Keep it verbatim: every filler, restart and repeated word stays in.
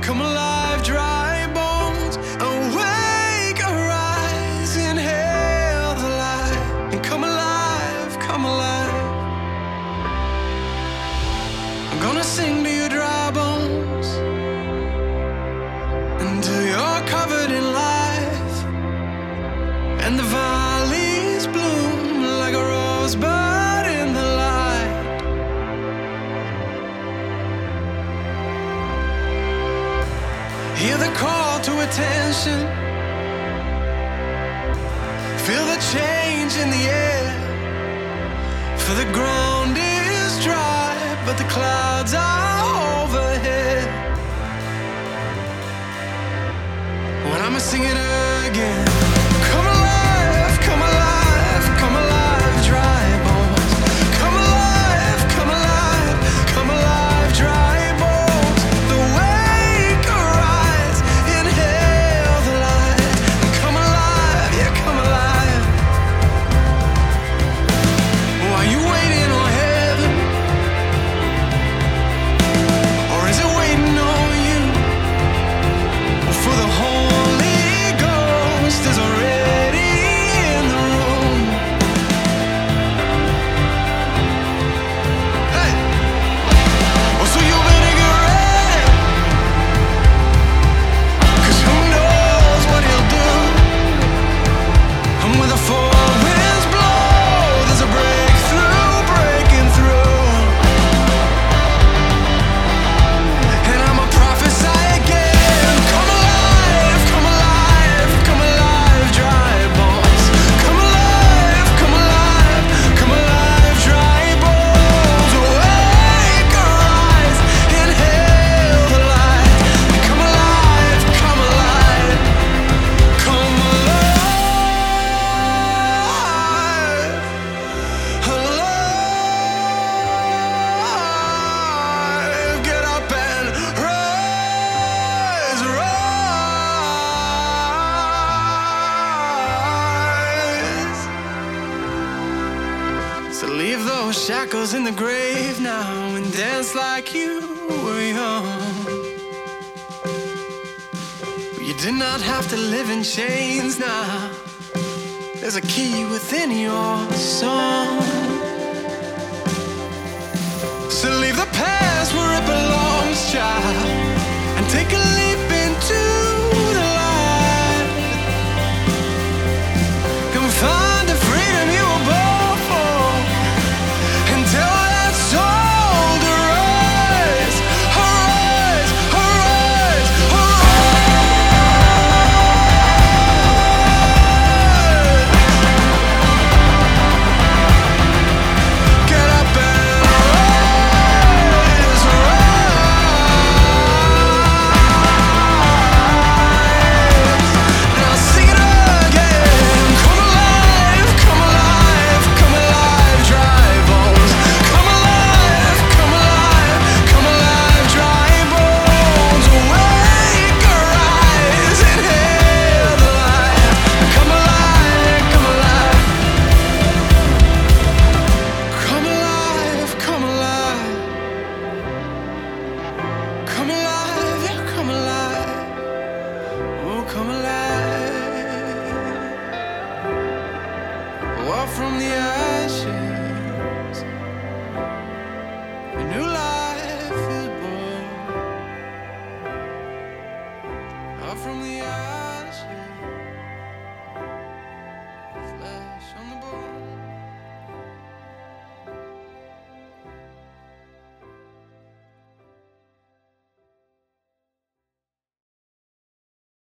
Come alive, dry bones, awake, arise, inhale the light, and come alive, come alive. I'm gonna sing to your dry bones until you're covered in life, and the valleys bloom like a rosebud in the light. Hear the call to attention, feel the change in the air, for the ground is dry, but the clouds are overhead. When I'ma sing it again, come alive, come alive, come alive, dry bones. Come alive, come alive, come alive, dry bones. The wake arise, inhale the light. Come alive, yeah, come alive. Are you waiting on heaven, or is it waiting on you? For the Holy Ghost is already in the room. Hey! Oh, so you better get ready, 'cause who knows what he'll do. And when the four winds blow, there's a breakthrough breaking through. And I'ma prophesy again. Come alive, come alive, come alive, dry bones. Come alive, come alive, come alive, dry bones. Awake, arise, inhale the light. Come alive, come alive, come alive, alive. Get up and rise, rise. So leave those shackles in the grave now and dance like you were young. You did not have to live in chains now. There's a key within your song. So leave the past where it belongs, child, and take a leap into the light. Come find the freedom you were born for, and tell that soul to rise, arise, arise, arise. Get up and rise, rise. Now sing it again. Come alive, come alive, come alive, dry bones. Come alive, come alive, come alive, dry bones. Awake, arise, inhale the light. Come alive, come alive. Come alive, come alive. Come alive, yeah, come alive. Oh, come alive. Up from the ashes, a new life is born. Up from the ashes.